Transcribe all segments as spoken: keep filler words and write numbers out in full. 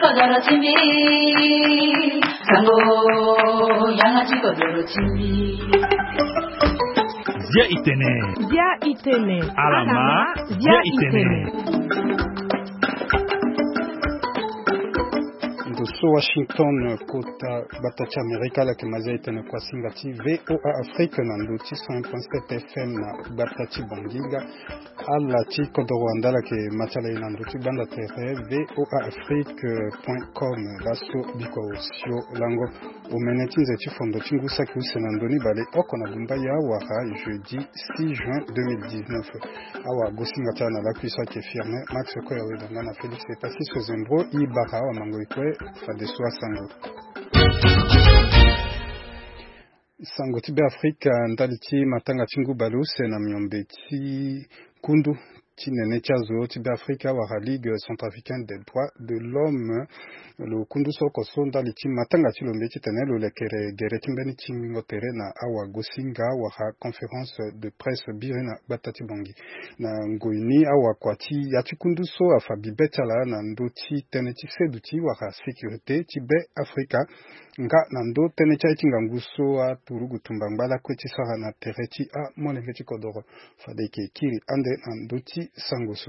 kodoro chimbi sango yangachi kodoro chimbi Zia itene Zia itene Alama Zia itene So Washington kota batacha Amerika la kemaza itene kwa singati V O A Afrique nanduti cent point sept F M na batachi bonginga ala chi kodorwanda la ke machala inanduti banda tere V O A Afrique point com baso biko sio lango umeneti nzeti fondo chingusa ki usenandoni bale oko na bumba ya wara jeudi six juin deux mille dix-neuf awa gosinga tana la kuisa ke firme Max ko ya wedanga na Felix Epasi Sozembro ibara wa mango ikwe Fadeswa Sango Sango tibe Afrika ndaliti matanga chingu baluse na myombeti kundu Tinene chazo tibe Afrika wa Ligue centrafricaine des droits de l'homme le kundu soko sonda liti matanga chilombe chitenelo lekere gere timbeni chingo tere na awa gosinga wa conférence de presse birina batati bongi na ngoini awa kwati ya chikundu so afabi betala na ndoti teneti seduti wa sécurité tibe Afrika nga nando tenecha itinga nguso a turugu tumbangala kweti sara na tereti a monengeti kodoro fadeke kiri ande nandoti sangoso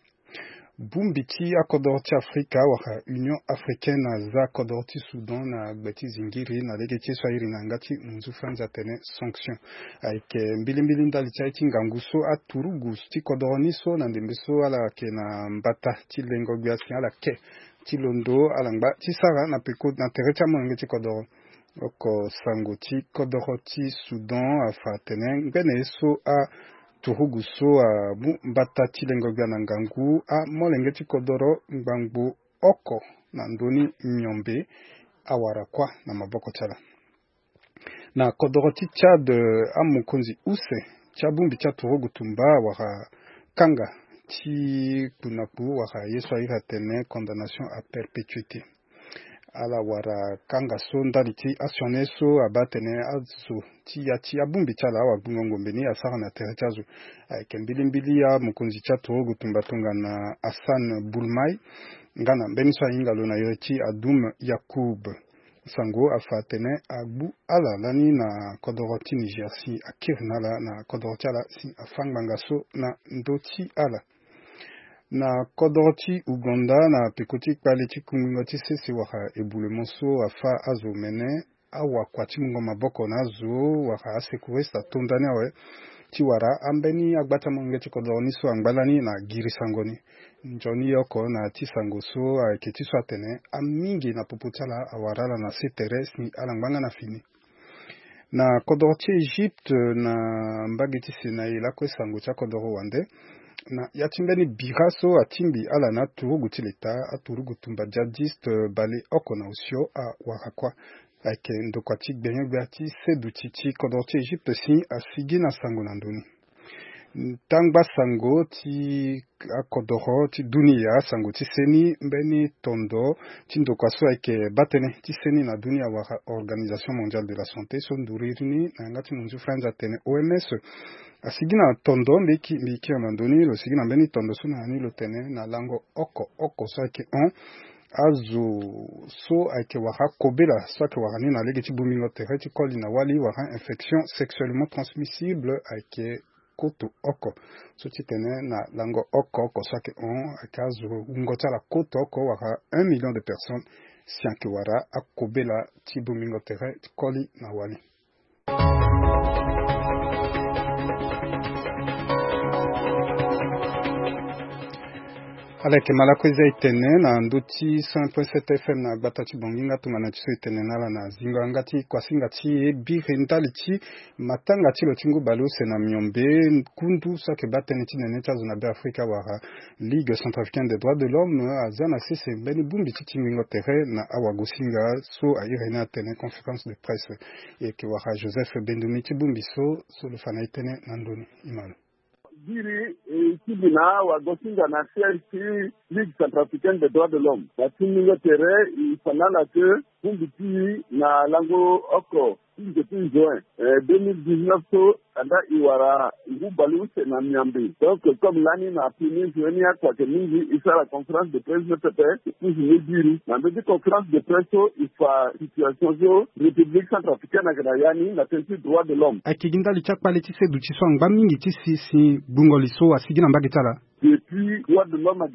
bumbiti a kodorti Afrika wa Union Africaine za kodorti Sudan na gbeti zingiri na legeti swahili na ngati munzu franza tene sanction aike mbili mbili ndali cha itinga nguso a turugu sti kodoroni so na ndembeso ala ke na mbata tilengo biasi ala ke Tilondo alangba tisara na peko na terecha monenge kodoro oko sangoti kodoroti Sudan afa tenen bene so a turugu so a bu mbata tilengo bya na ngangu a molenge kodoro ngbangu oko na ndoni nyombe awara kwa na maboko chala na kodoroti Chad amukonzi use chabumbi cha turugu tumba wara kanga ti kunapu waka yeso ira tene condamnation à perpétuité ala wara kanga so ndali ti actionné so abatene azu ti ya ti abumbi chala wa bungongo mbeni asara na terechazu kembili mbili ya mukunzi cha togo tumbatunga na Hassan Boulmai ngana mbeni so ingalo na yoti Adum Yakub sango afatene agbu ala lani na kodoroti Nigersi akirnala na kodoroti ala si afangbangaso na ndoti ala na kodoroti Uganda na pekoti kwaliti kumingoti sisi waka ebule monso afa azo mene awa kwati mungo maboko nazo waka asekurista tondane we tiwara ambeni agbata mongeti kodoroni so angbalani na giri sangoni njoni yoko na tisango so aketi so atene amingi na poputala awarala na seteres ni alanganga na fini na kodoroti Egypte na mbageti Sinai la kwe sango cha kodoro wande na yatimbeni biraso atimbi ala na turugu tileta aturugu tumba jadiste bale oko na usio a warakwa ake ndokwati gbenye gbeati seduti kodorti Egypte si asigi na sango na ndoni tangba sango ti akodoro ti dunia sango ti seni mbeni tondo ti ndokwaso ake batene ti seni na dunia wa Organisation mondiale de la santé so ndurini na ngati munzu franza tene O M S asigina tondo mbiki mbiki amandoni lo sigina mbeni tondo suna ni lo tene na lango oko oko so ake on azu so ake waka kobela so ake waka ni na legeti bumingo tereti koli na wali waka infection sexuellement transmissible ake koto oko so titene na lango oko oko so ake on ake azu ungota la koto oko waka un million de personnes si ake wara akobela ti bumingo tereti koli na wali Aleke malakweza itene na nduti cent point sept F M na batati bonginga tungana chiso itene nala na zingo angati kwa singati e birentalichi matanga chilo chingu baluse na myombe kundu sake batene chine nechazo na be Afrika wara Ligue centrafricaine des droits de l'homme azana sese beni bumbi chitingo tere na awagosinga so airena tene conférence de presse e ke wara Joseph Bendumi chibumbi so so le fana itene nandoni imalo Diri Kibina wa Gosinga na C R C Ligue centrafricaine des droits de l'homme. La Timingo Tere ifanana ke kumbiti na lango oko depuis juin deux mille dix-neuf so anda iwara ngubalu se na miambe. Donc comme l'année n'a fini juin ya kwa que mingi isa la conférence de presse de Pepe pour me dire na de conférence de presse il fa situation zo République centrafricaine agrayani na tentu droit de l'homme. Akiginda lichakpa letise duchiso ngba mingi tisi si bungoliso asigina mbagitala. Depuis droit de l'homme a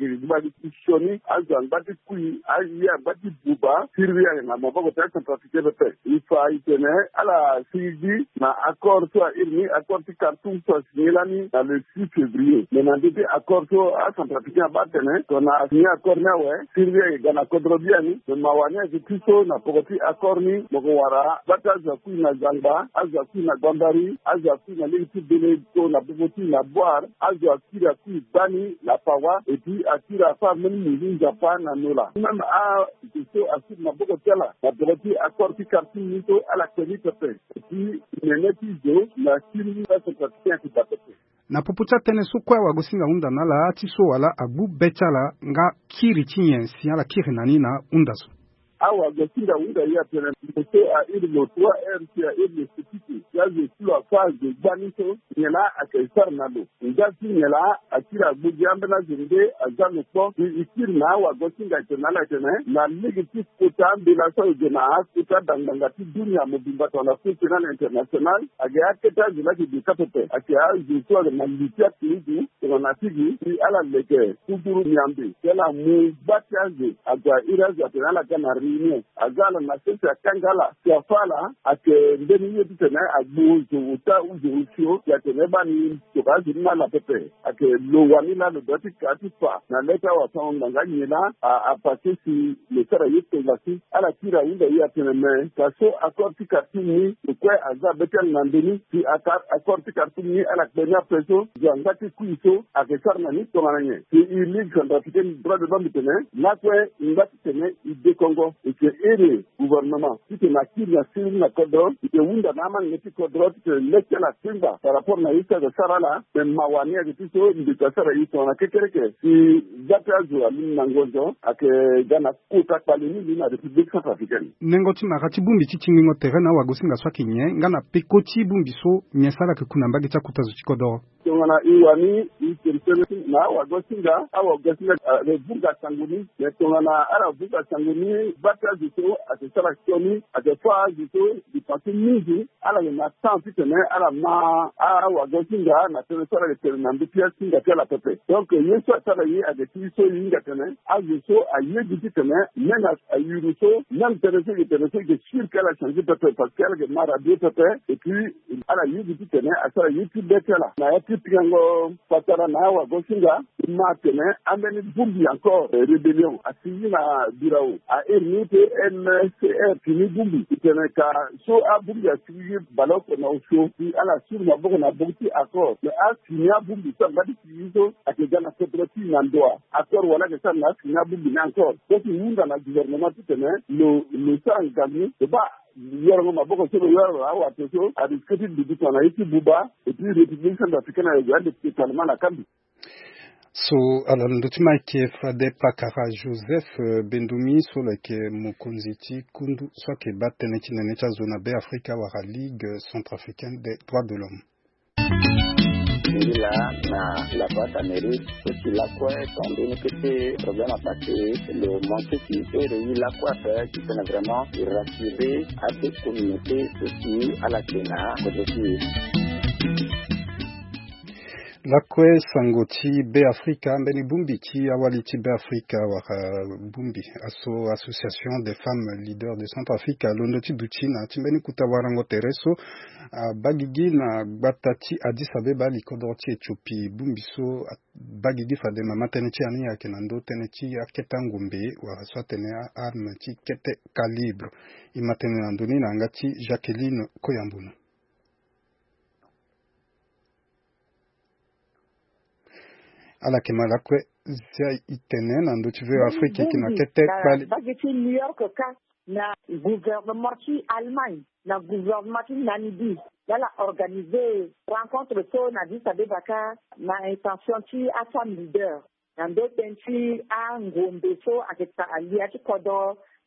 guéri, Azan Bati Kui, Aya Bati Bouba, Syria, na Maboko centrafricain de paix. Il faut y tenir à la C I D, na accord soit irni, accord qui Khartoum soit signé l'année dans le six février. Mais dans des accords soit centrafricain Batene, qu'on a signé accord na ouais, Syria et Ghana Kodrobiani, le Mawania de Tiso, na Pogoti accord ni, Mogowara, Bata Zakui na Zamba, Azakui na Gambari, Azakui na l'équipe de l'Éco, na Bogoti na Boire, Azakui na Kui Bani, la Pawa, et puis à qui la femme même Japan à Nola. Même à Tiso, à qui na Bogotela, la Bogoti accord qui Khartoum Nito à la Kénie Pepe. Et puis, il y a un épisode, la Syrie va se pratiquer qui va Pepe. Na popucha tene so kwa wagosinga unda na la atiso wala abu betala nga kiri chinyen si ala kiri nani na undaso. Awa gosinga unda ya tene mto a ili lotua ersi a ili sitiki yazi kula fazi banito nyela akaisar nado. Ngasi nyela akira buji ambena zinde azanu po ikiri na awa gosinga tene la tene na legiti kuta ambila sa ujena kuta dandangati dunia mubimba tona futinana international age aketa zila kibikapepe ake a ziswa na litia kiizu tena natigi si ala leke kuduru nyambi kela mu bati aze agwa irazi atene ala kanari ne azala na sasa kangala siafala ake ndeni yetu tena agbuzo uta uzo usio ya tena bani tokazi na la pepe ake lowani na lo doti katifa na leta wa sawa nganyela a pasisi le sara yetu basi ala tira inda ya tena me kaso akorti katini kwa azaba betel nandeni si akar akorti katini ala kenya peso jangati kuiso ake sarna ni tonanye si ili kanda kiteni droit de l'homme tena na kwa ngati tena ide Congo que ere gouvernement qui te na qui na siri na kodro qui te wunda na man ngeti kodro qui te leke la simba par rapport na isa de sarala de mawani ya kitiso ndi kasara ito na kekereke si data zo amin na ngozo ake gana kuta palini ni na République centrafricaine nengoti makati bumbi chichingi ngote na wagosinga swakinye ngana pekoti bumbi so nyesala ke kuna mbagi cha kutazo chikodoro tongana iwani ikirisele na wagosinga awa wagosinga rebuga sanguni ne tongana ara buga sanguni bata zito atesala kioni atefa zito dipasi mingi ala na tanti tene ala ma awa wagosinga na tene sala le tene na mbipia singa tela pepe donc yeso sala yi adeti so yinga tene aziso aye diti tene mena ayuruso même tene se tene se que sur qu'elle a changé pepe parce qu'elle est mara de pepe et puis ala yi diti tene asala yi ti betela na Piango Patara na wagosinga ma tene ameni bumbi encore rébellion asigi na birao a ernite N C R fini bumbi tene ka so a bumbi asigi baloko na osho ti ala sur na boko na bokti accord mais a sinya bumbi sa ngadi kizo akejana sepreti na ndoa accord wala ke sa na sinya bumbi na encore donc munda na gouvernement tene lo lo sa ngami ba yoro maboko solo yoro awa teso a discuter du bitana iti buba et puis République centrafricaine a regardé totalement la Kambi. So alors ndotima ke Fade Pakara Joseph Bendumi so like mukonziti kundu so ke batene chinene cha zona B Africa wa Ligue centrafricaine des droits de l'homme. Là, na la boîte amérique, c'est la quoi, étant donné que c'est problème à passer, le manque qui est la quoi faire, qui peut vraiment rassurer à des communautés aussi à la Kenya, La kwe sangoti be Africa mbeni bumbi ki awali ti be Africa waka bumbi aso association des femmes leaders de Centrafrique londo ti duti na timbeni kutawarango tereso bagigi na batati Addis Abeba likodoro ti Ethiopie bumbi so bagigi fade mama tene ti ani yake nando tene ti aketa ngumbe waka so tene arme ti kete calibre imatene nandoni na ngati Jacqueline Koyambuno. Ala kemala kwe zia itene na ndo tuve Afrique qui na kete bali bageti New York ka na gouvernement qui Allemagne na gouvernement qui Namibie la organiser rencontre so na Addis Abeba ka na intention qui a femme leader na ndo tenti a ngombe so aketa ali ati kodo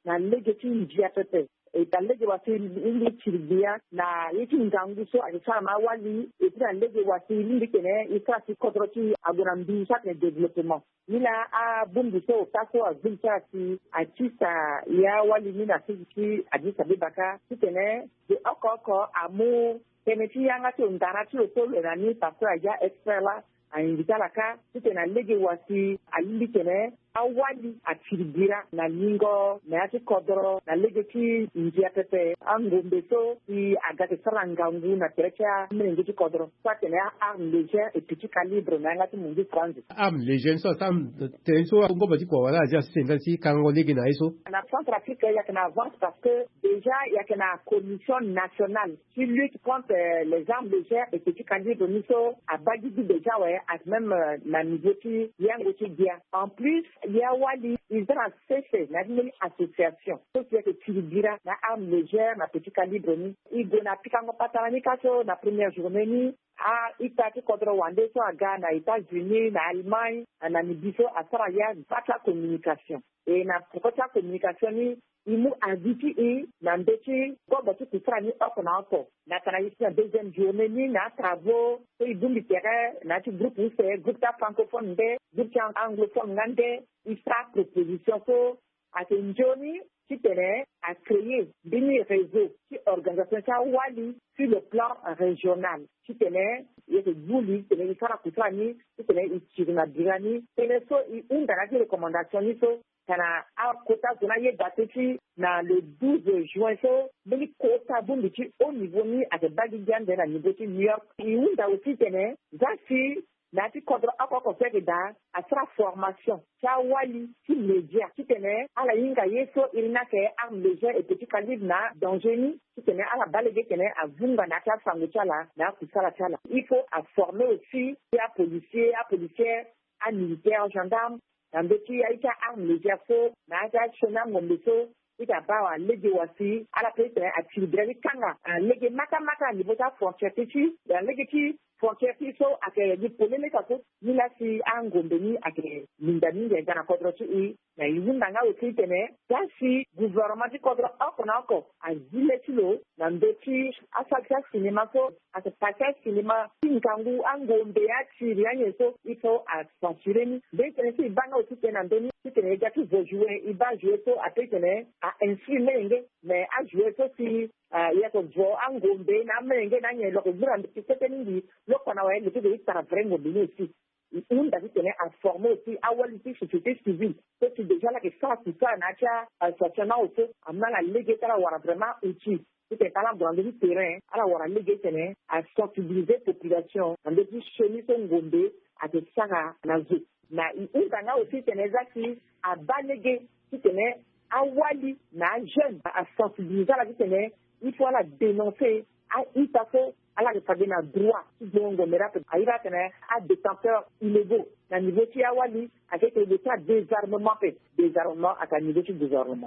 na lege ti njia pepe e ta lege wasi ili chiribia na yiti ngangu so akisa ma wali e ta lege wasi ili kene isa si kodroti agona mbi chaque développement nila a bundu so taso azulta si atisa ya wali nina siki adisa bebaka kitene de okoko amu keneti yanga to ndarati o to le ni paso ya expert a invita la ka kitena lege wasi alili kene awali atirigira na lingo na ati kodro na lege ki njia pepe angombe so i agate sarangangu na terecha mrengi ki kodro sa kene arme légère et petit calibre na ngati mungi France arme légère so sam tenso ngomba ti kwa wala ja senga si kango lege na iso na Centrafrique ya kana avance parce que déjà ya kana commission nationale qui lutte contre les armes légères et petit calibre niso abadi déjà ouais à même na niveau ki yango ti dia en plus il y a wali ils ont cessé la association tout ce que tu diras na arme légère na petit calibre ni il donna pikango patani kaso na première journée ni a itati contre Rwanda so aga na États-Unis na Allemagne na Nibiso asara ya bata communication et na propre communication ni imu aviti e na mbeti goba tu kusra ni okona oko na kana isi na deuxième journée ni na travaux so idumbi terrain na tu groupe ou c'est groupe ta francophone de groupe anglophone ngande isa proposition so à Tenjoni qui tenait à créer des réseaux qui organisation ça wali sur le plan régional qui tenait il y a des bouli tenait il fera kutani qui tenait il tire na dirani tenait so une des recommandations ni so kana a kota zona ye bateti na le douze juin so beli kota bundi ci au niveau ni à bagi jande na niveau ci New York et une da aussi tenait zasi na ti kodro akoko feke da asra formation cha wali ti média qui tenait ala yinga yeso irina ke arme légère et petit calibre na dangeni qui tenait ala balege tenait à vunga na ta fango chala na kusala chala il faut à former aussi à policier à policière à militaire gendarme na mbeki ya ita arme légère so na ta chona ngombe so ita bawa lege wasi ala pete a tilbreli kanga lege maka maka ni bota frontière ti ya lege ti frontière ti so ake di polele ka so ni la si angombe ni ake mindani de gana kodro ti i na yunda nga o ti tene ta si gouvernement ti kodro akona ko azile ti lo na mbeki asaksa cinema so ake pacha cinema tinkangu angombe ya ti rianye so ifo a censurer ni de tene si banga o ti tene ndoni ti tene ja ti vo jouer i ba jouer so ate tene a inscrire mais a jouer so si il y a que vo angombe na menge na nyelo ko bura ndikete ndi lokona wa ndike de tara vraiment bien aussi une d'avis tenait à former aussi à Wallis société civile c'est déjà là que ça tout ça na cha association au fait amna la ligue tara wara vraiment outil c'était pas la grande terrain à la wara ligue tenait à sensibiliser population en depuis chez son ngombe à de sanga na zo na une tanga aussi tenait zaki à balaguer qui tenait à Wali na jeune à sensibiliser la vie tenait il faut la dénoncer à il faut à la réparer na droit donc on mera à il va tenir à détenteurs illégaux na niveau qui à Wali avec le cas désarmement fait désarmement à niveau de désarmement.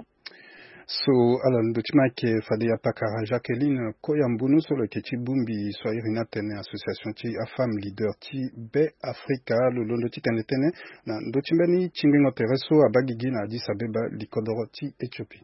So alan dotima ke fadia pakara Jacqueline Koyambunu sur le keti bumbi so irina tene association ti a femme leader ti be Africa lo londo ti tene tene na dotimbeni chingengo tereso abagigi na Addis Abeba likodoro ti Ethiopie.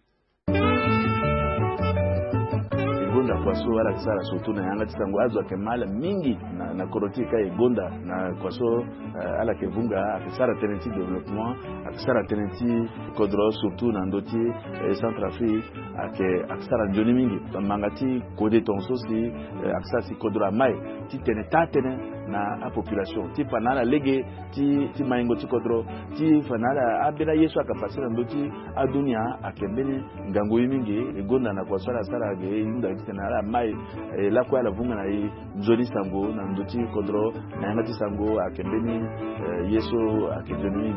Gonda kwaso ala kisara surtout na yanga tisango azo kemala mingi na na koroti kai gonda na kwaso uh, ala kevunga akisara tenenti développement akisara tenenti kodro surtout na ndoti eh, Centrafrique ake akisara njoni mingi mangati kode tonso si eh, akisara si kodro mai ti teneta tene na a population ti panala lege ti ti maingo ti kodro ti fanala abela yesu akapasira ndoti adunia akembele ngango mingi gonda na kwaso ala sara ge inda na mai la kwa la vunga na nzoli sango na ndoti kodro na ngati sango akembeni yeso akejeni.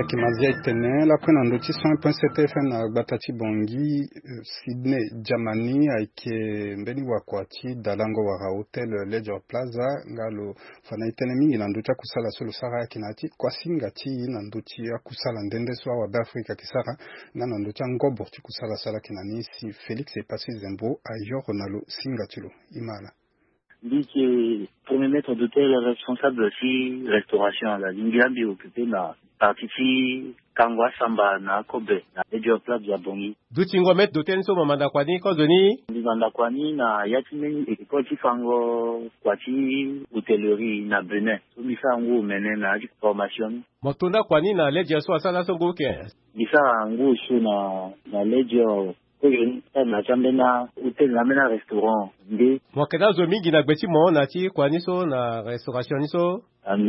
kimazia itene la kwena ndoti cent point sept F M na batati bongi Sydney Jamani aike mbeni wakwati dalango wa hotel Ledger Plaza ngalo fana itene mingi na ndoti kusala solo sara kinati kwa singati na ndoti kusala ndende so wa Afrika kisara na ndoti ngobo ti kusala sala kinani si Felix et Patrice Zembo ayo Ronaldo singatilo imala dit que premier maître d'hôtel responsable aussi restauration la lingia bi occupé na partie kangwa samba na kobe na Ledger Plaza bongi dutingo maître d'hôtel so mamanda kwani ko doni mamanda kwani na yatimeni ekoti fango kwati hôtellerie na Benin so misa ngo menen na formation motunda kwani na Ledger so asala so ngoke misa ngo so na na Ledger na jambe na hotel na mena restaurant nde mwakeda zo mingi na gbeti mo na ti kwani so na restauration so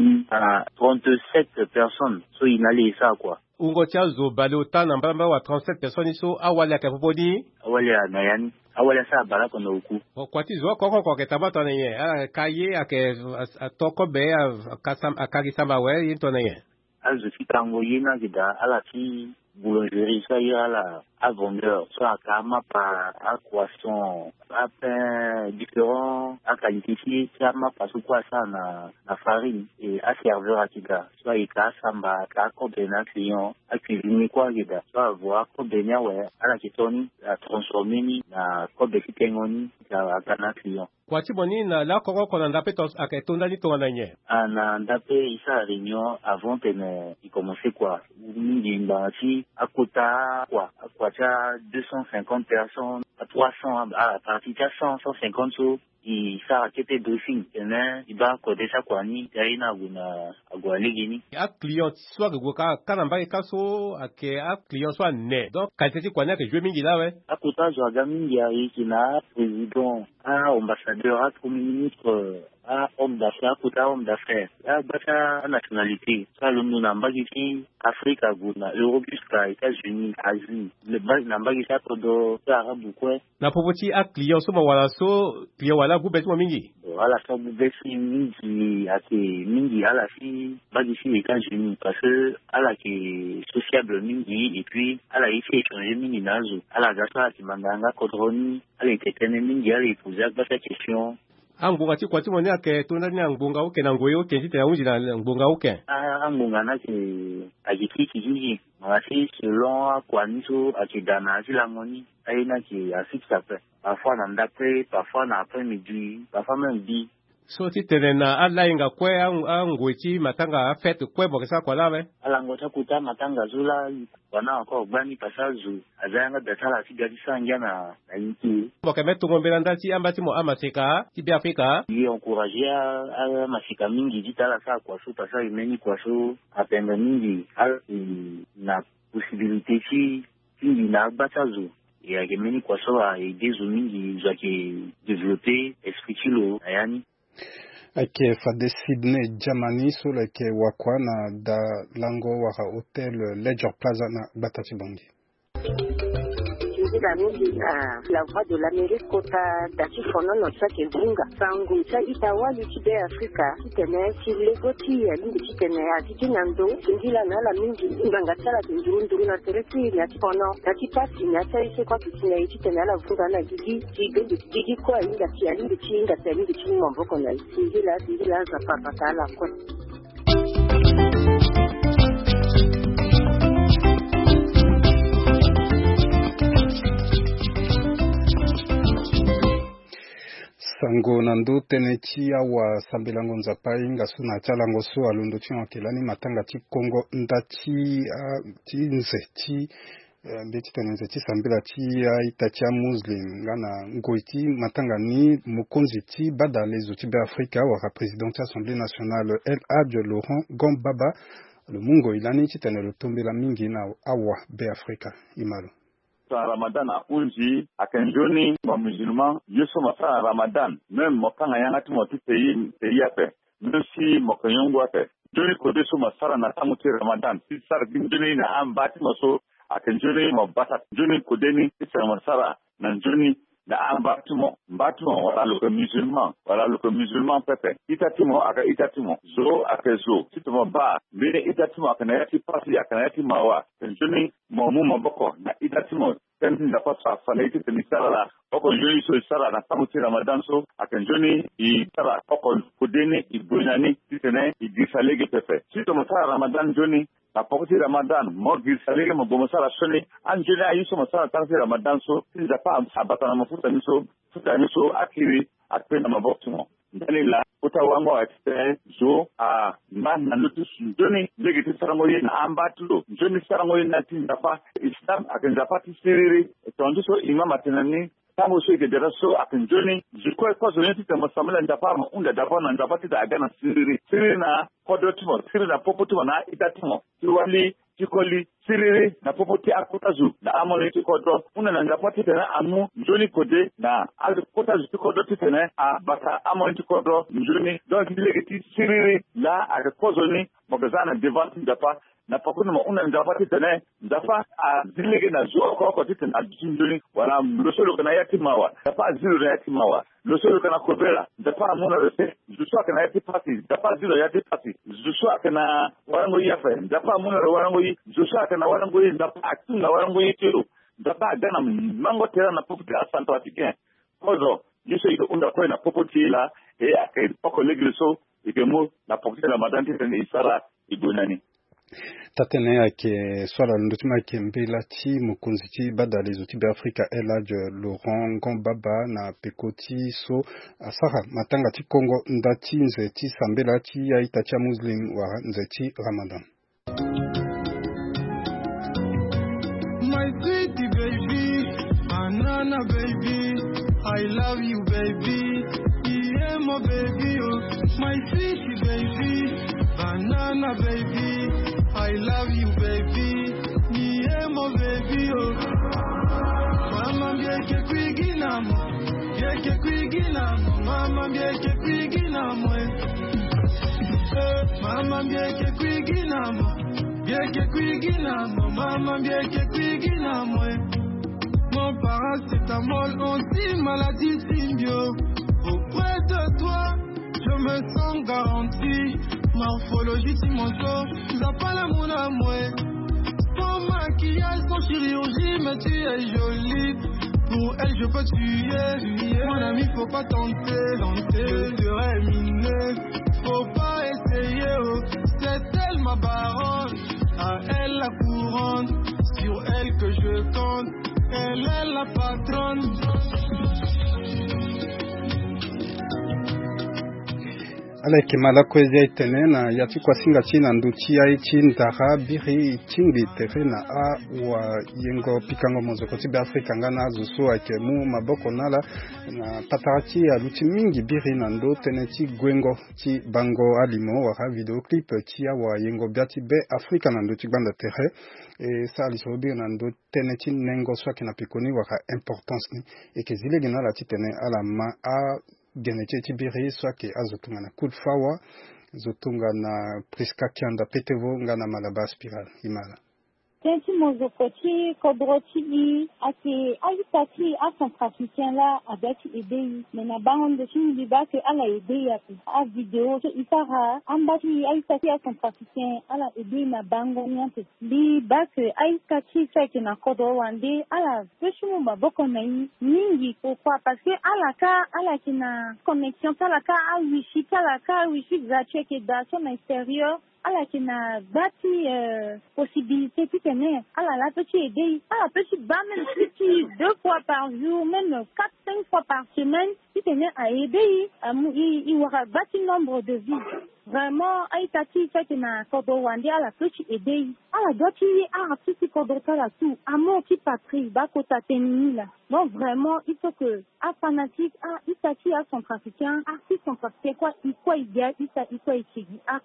à trente-sept personnes so inali ça quoi ungo tia zo balota na mbamba wa trente-sept personnes so awali akapopodi awali na yani awali sa baraka na uku kwati zo koko kwa ketabata na ye kaye ake atoko be akasam akagisamba we into na ye azo fitango yina gida ala ti boulangerie ça y a là à vendeur soit à kama par à croissant à pain différent à qualifier ça m'a pas sous quoi ça na na farine et à serveur à tiga soit il a samba à combiner client à cuisiner quoi gida soit voir combiner ouais à la kitoni à transformer ni na combiner kengoni à kana client kwa tiboni na la koko kona ndape tos aketonda ni tonga nye ana ndape isa réunion avant que il commencer quoi ni ndati à kota quoi à deux cent cinquante personnes à trois cents à partir de cent, cent cinquante sous il ça qui était briefing tena iba ko déjà quoi ni yaina guna agwaligini a client soit que goka kanamba kaso ake a client soit né donc quand tu connais que je mingi là ouais à côté je gamin ya ikina président a ambassadeur a premier ministre a homme d'affaires côté homme d'affaires a bata nationalité ça le nous namba qui Afrique guna Europe jusqu'à États-Unis Asie le bas namba qui ça todo arabe quoi na popoti a client so wala so client wala bu betu mingi wala so bu betu mingi ate mingi ala si bas ici les États-Unis parce que ala qui sociable mingi et puis ala ici étranger mingi nazo ala gasa qui mandanga kodroni ala était mingi ala poser cette question angunga ti kwati moni ake tunda ni angunga uke na ngoyo ke ti taunji na angunga uke ah angunga na ke ajiki kijiji masi selon kwa niso akidana zila moni aina ki afixa pe parfois na ndape parfois na après midi parfois même bi so ti tenena ala inga kwe angwiti matanga fete kwe bokesa kwa lawe ala ngota kuta matanga zula wana ko gbani pasazu azanga datala sigadi sanga na inki boka meto ngombela ndati ambati mo amaseka ti bi Afrika yi encourager a masika mingi ditala sa kwa so pasa imeni kwa so apenda mingi al na possibilité ci tingi na batazu ya gemeni kwa so a idezo mingi za ki développer esprit lo ayani ake fade Sydney Jamani so like wakwa na da lango wa hotel Ledger Plaza na batati bongi la la voix de l'Amérique kota dati fono no sake bunga sangu sa itawa lutide Afrika kitene si legoti ya lindi kitene ya tikinando ngila na la mingi nganga tsala ndurunduru na teresi ya fono dati pasi na sai se kwa kitene kitene la vunga na gigi gigi gigi kwa inga tia lindi chinga tia lindi chinga mboko na ngila ngila za papa tala kwa sango nando tenechi awa sambelango nzapai ngasu na chalango so alundo chi wakilani matanga chi Kongo ndachi uh, chi nze chi uh, beti tenenze chi sambela chi uh, itachi muslim ngana ngoiti matanga ni mukonzi chi bada lezo chi be Afrika wa président assemblée nationale El Hadj Laurent Gombaba le mungo ilani chi tenelo tombela mingi na awa be Afrika imalo sa Ramadan a unji akan joni ma musulman yeso ma sa Ramadan même mo kanga yanga timo ti pays pays ape même si mo kanyongo ape joni ko de so ma sara na tamu ti Ramadan ti sar bin joni na am bati mo so akan joni mo bata joni ko deni ti sara ma sara na joni na ambatimo mbatimo wala le musulman wala le musulman pepe itatimo aka itatimo zo aka zo sitimo ba bene itatimo aka na yati pasi aka na yati mawa joni mo mu maboko na itatimo kan da fasa falaiti tani sala oko joni so sala na samuti ramadan so aka joni i sala oko kudene i bunani titene i disalege pepe sitimo sala ramadan joni na pokoti ramadan mo disalege mo bomo sala shoni anjoni ayiso mo sala tansi ramadan so tinda pa abata na mafuta niso futa niso akiri akpena mabokimo ndani la uta wango akite zo a man na lutu joni legiti sarango na ambatulo joni sarango na tinda pa islam akenza pati siriri tondu so imam atenani tango so ke dera so akenjoni jiko ko zo nti tamba samala ndapa ma unda dapa na ndapa ti da gana siriri siriri na kodotimo siriri na popotimo na itatimo tiwali tikoli siriri na popoti akutazu na amoni tikodo una na ndapa ti tena amu joni kode na al kotazu tikodo ti tena a bata amoni tikodo joni donc legiti siriri la akozoni mogazana devant ndapa na pakuna ma una ndapa ti tena ndapa a dilege na zo ko ko ti tena joni wala losolo kana yati mawa ndapa zero yati mawa losolo kana kobela ndapa amuna rese juswa kana yati pati ndapa zero yati pati juswa kana warango yafa ndapa amuna warango yi juswa kana warango yi ndapa akuna warango yi tiro ndapa gana mango tera na popoti asanto atike kozo yeso iko unda kwa na popoti la e akai poko legreso ikemo na popoti la madanti tena isara ibunani tatene yake swala ndotima kembela ti mukunzi ti bada les outils d'Afrique Elage Laurent Gombaba na pekoti so asara matanga ti Congo ndati nze ti sambela ti aita ti muslim wa nze ti Ramadan. My sweetie baby, banana baby, I love you baby, yeah my baby oh, my sweetie baby, banana baby, I love you baby, yeah my baby oh, mama mbieke kwigina mo, mbieke kwigina mo, mama mbieke kwigina mo, mama mbieke kwigina mo, mbieke kwigina mo, mama mbieke kwigina mo. Mon paracétamol anti-maladie symbio. Auprès de toi, je me sens garanti. Morphologie Timonso, Zapala mon amour. Sans maquillage, sans chirurgie, mais tu es jolie. Pour elle, je peux tuer. Mon ami, faut pas tenter, tenter. Je serai miné. Faut pas essayer, oh. C'est elle ma baronne. À elle la couronne. Sur elle que je compte. Elle est la patronne. Ale kemala kwezi itene na yati kwa singa china nduchi ya ichi ndara biri chingi tefe na a wa yengo pikango mozoko tibe Afrika ngana zusu ake mu maboko nala na patarati ya luchi mingi biri na ndo tene chi gwengo chi bango alimo waka videoclip chi ya wa yengo biati be Afrika na ndo chi banda tefe e sa alisobi na ndo tene chi nengo swaki na pikoni waka importance ni eke zile gina la chi tene ala ma a geneche tibiri swake azotunga na kulfawa zotunga na priska kianda petevo ngana malaba spiral imala Tenti mozokoti kodroti ake ayitati a centrafricain là avec idei mena bangon de chini bake ala idei a video so isara ambati ayitati a centrafricain ala idei na bango nyante li bake ayitati fake na kodo wande ala peshumu maboko na mingi pourquoi parce que ala ka ala kina connexion ala ka a wifi ala ka wifi za cheke da son extérieur ala kina bati euh, possibilité qui tenait ala la petite aider ala petit bas même petit deux fois par jour même quatre cinq fois par semaine qui tenait à aider il y aura bati nombre de vies vraiment aitati fait na kodo wandi ala petit aider ala doki a petit kodo kala tout amour qui patrie ba kota tenini là donc vraiment il faut que a fanatique a itati a centrafricain artiste centrafricain quoi il quoi il y a il quoi il quoi il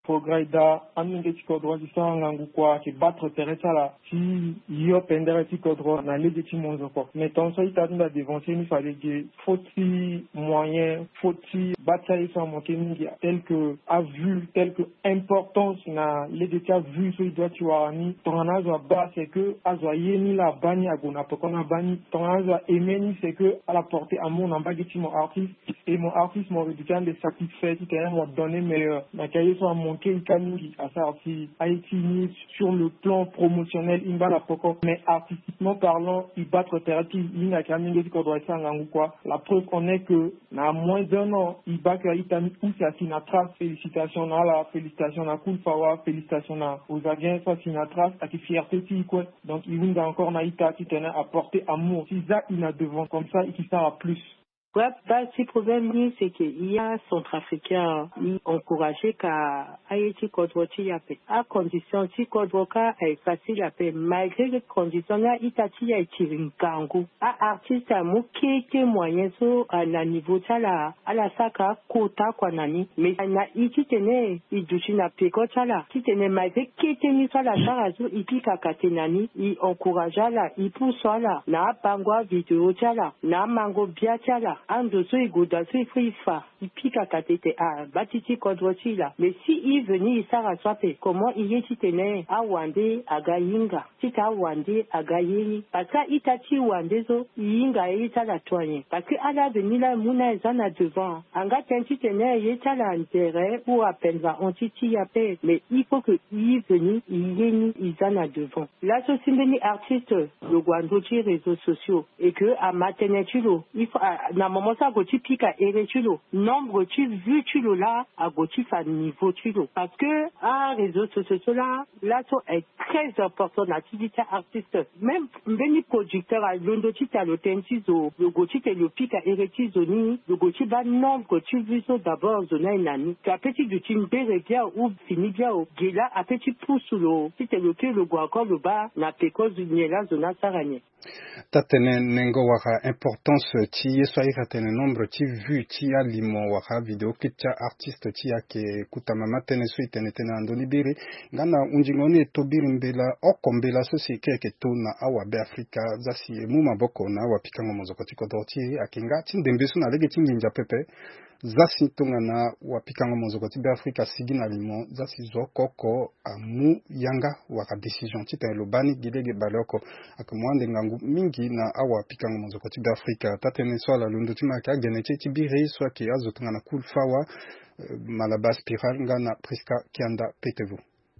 Progrès aminge tikodro tisangangu kwa ki battre teretala ti yo pendere tikodro na lege ti monzoko. Mais ton so itanda devancer ni fallait que faut-il moyen, faut-il bataille sans manquer mingi tel que a vu, tel que importance na lege ti a vu so doit tu warani. Ton anazo ba c'est que azo yeni la bani agona pokona bani. Ton anazo emeni c'est que à la portée à mon ambagi ti mon artiste et mon artiste mon réduction de satisfait qui quand même donné meilleur. Na kaye so manqué Kanuri à sorti Haïti sur le plan promotionnel il va la poko mais artistiquement parlant il battre thérapie il n'a qu'à mingi qu'on doit faire en quoi la preuve qu'on est que na moins d'un an il bat que Haïti où c'est à Sinatra félicitations à la félicitations à Koulfawa félicitations aux agents soit Sinatra à qui fierté qui quoi donc il va encore Haïti qui tenait à porter amour si ça il a devant comme ça et qui sert à plus. Ouais, bah, si problème, c'est qu'il y a centrafricain, il encouragé qu'à Haïti contre Tiapé. À condition, si Kodroka est facile à payer, malgré les conditions, là, il t'a dit, il Kango. À artiste, à mou, qui était moyen, so, à la niveau, ça, là, à la saka, quota, quoi, nani. Mais, il a, il tenait, il douche, n'a péco, ça, là. Qui tenait, malgré, qui était mis sur la charazo, il pique à Katenani, il encouragea, là, il pousse, là, n'a pangwa vidéo, ça, là, n'a mango, bien, ça, là. Ando so igoda so ifrifa ipika katete a batiti kodrochi là mais si il venait il sara swape comment il est titene a wande agayinga tita wande agayeni parce que itati wande zo yinga ita la toye parce que ala venir là muna ezana devant anga tenti tene yeta la intérêt ou appel va on titi yape mais il faut que il venir il yeni izana devant la société artiste le gwandochi réseaux sociaux et que à matenetilo il faut na moment ça goti pika eretulo nombre tu vu tu là à goti fa niveau tu parce que à réseaux sociaux là là ça est très important l'activité artiste même veni producteur à londo tu ta le tentizo le goti te le pika eretizo ni le goti ba nombre tu vu ça d'abord zona nani ka petit du timbe bien ou fini bien au gela a petit pouce le si te le que le go encore le bas na peko zuniela zona saranye tatene nengo waka importance ti yeso ira tene nombre ti vu ti alimo waka video kitcha artiste ti ake kutamama tene so itene tene andoni biri ngana unjingoni tobiri mbela okombela so si keke tona awa be Afrika zasi muma boko na wapikango mozoko ti kodoti akinga ti ndembesu na lege ti nginja pepe zasi tonga na wapikango mozoko ti be Afrika sigi na limo zasi zo koko amu yanga waka decision ti tene lobani gilege baloko akamwande ngangu mingi na awa pikango mozoko ti be Afrika tatene so la lundu ti maka gene ti biri so ke azo tonga na Koulfawa uh, Malaba Spiral ngana Priska Kianda Petevu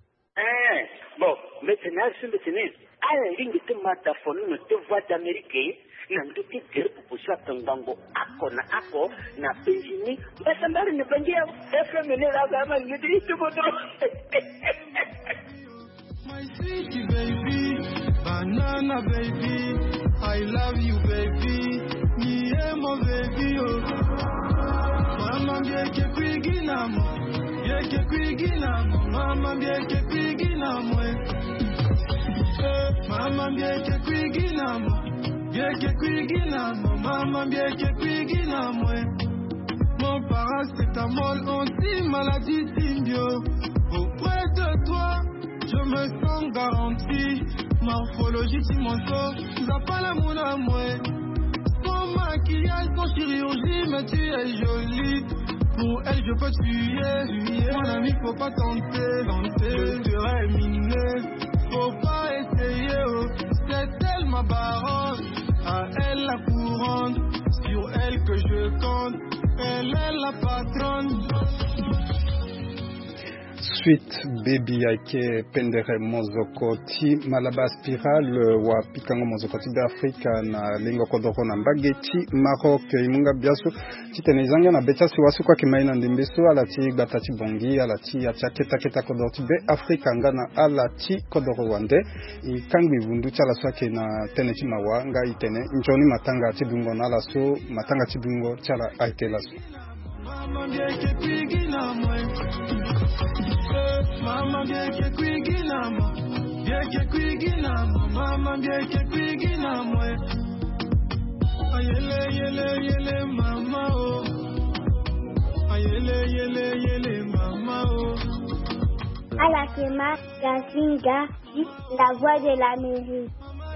eh bon maintenant c'est maintenant à la ligne de mataphone ne te voit d'Amérique nandu ti tere pupusa tangango ako na ako na penjini basa mbari ne bangia F M ne la gama ngiti tu bodo my sweetie baby banana baby I love you baby me emo baby oh mama ngeke kwigina mo ngeke kwigina mo mama ngeke kwigina mo mama ngeke kwigina mo ngeke kwigina mo mama ngeke kwigina mo mon paracétamol anti-maladie symbio auprès de toi je me sens garanti morphologie timonso zapala mouna moué sans maquillage sans chirurgie mais tu es jolie pour elle je peux tuer mon ami faut pas tenter tenter je serai miné faut pas essayer oh. C'est elle ma baronne à elle la couronne sur elle que je compte elle est la patronne Suite baby ake pendere mozoko ti Malaba Spiral wa pikango mozoko ti Afrika na lingo kodoko na mbageti Maroc imunga biaso ti tene zanga na beta si wasu kwa kimaina ndimbeso ala ti gbata ti bongi ala ti atia keta keta kodoro ti be Afrika ngana ala ti kodoro wande i kangbi vundu ti ala swake na tene ti mawa nga itene njoni matanga ti dungo na ala so matanga ti dungo ti ala aite la so Mama ngeke kwigina mwe Mama ngeke kwigina mwe Ngeke kwigina mwe Mama ngeke kwigina mwe Ayele yele yele mama oh Ayele yele yele mama oh Alakema Kasinga, la voix de l'Amérique.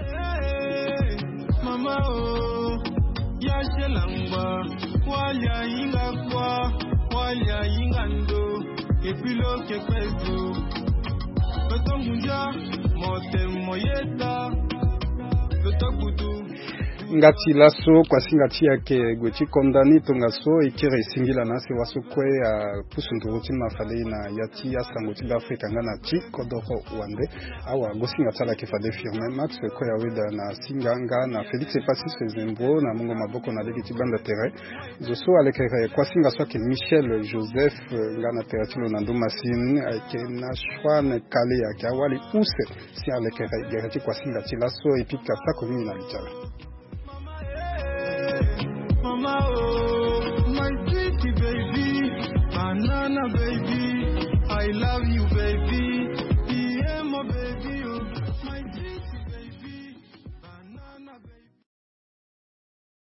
Mama oh, ya shelangba, walia inga kwa, walia inga ndo, epilo kekwezo. Betongunja, mote moyeta, betokudu. Ngati laso kwa singati yake Gwechi kondani tongaso ikire singila nasi waso kwe ya pusunduruti mafale na yati ya sangoti d'Afrique ngana chi kodoro wande awa gosinga tsala kifade firme max kwe ya weda na singanga na Felix Epasi Sezembro na mungo maboko na legiti banda tere zoso alekere kwa singa soke Michel Joseph ngana tere tilo na ndomasine ake na shwane kale yake awali use si alekere gereti kwa singa tilaso epika sako mimi na litala.